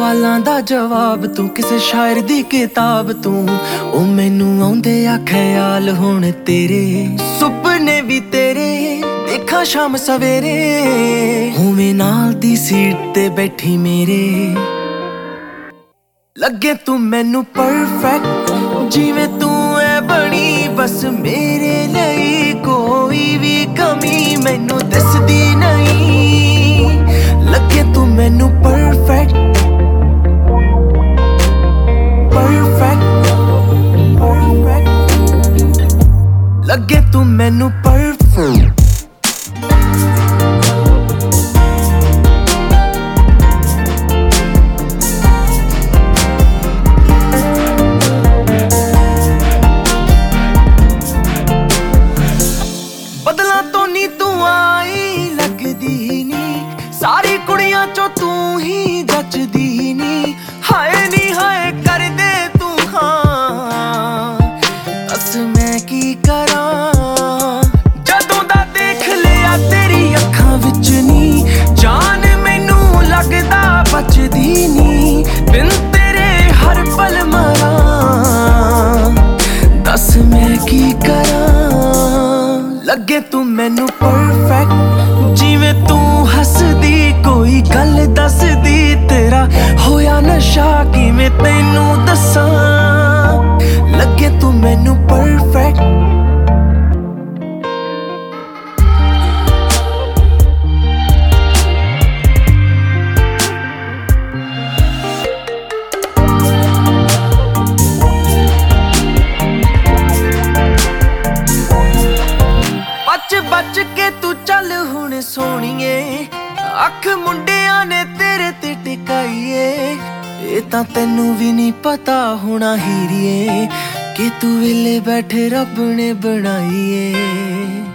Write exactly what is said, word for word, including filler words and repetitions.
सवालों दा जवाब तू, किसे शायर दी किताब तू। ओ मैनू आउंदे आ ख्याल हुण तेरे, सुपने भी तेरे देखा शाम सवेरे। होवे नाल दी सीट ते बैठी मेरे, लगे तू मैनू परफेक्ट जिवें तू है बनी बस मेरे लिए। कोई भी कमी मैनू दसदी नहीं, लगे तू मैनू परफेक्ट परफेक्ट परफेक्ट, लगे तू मैनू परफेक्ट। बदला तो नी तू आई लगदी नी, सारी कुड़ियां चो तू ही जचदी नी। हाय नी हाय कर दे तू हाँ, दस मैं की करां। जदों दा देख लिया तेरी अखां विच नी, जान मैनू लगदा बचदी नी। बिन तेरे हर पल मरां, दस मैं की करां। लगे तू मैनू परफेक्ट जिवें तू हसदी कोई गल दसदी। तेरा होया नशा किवें तैनू दसां, लगे तू मैनू परफेक्ट। बच बच के तू चल हुण सोहणीए, अख मुंडियां ने तेरे ते टिकाईए। ये तां तैनू भी नहीं पता होना हीरिए, कि तू वेले बैठे रब ने बनाईए।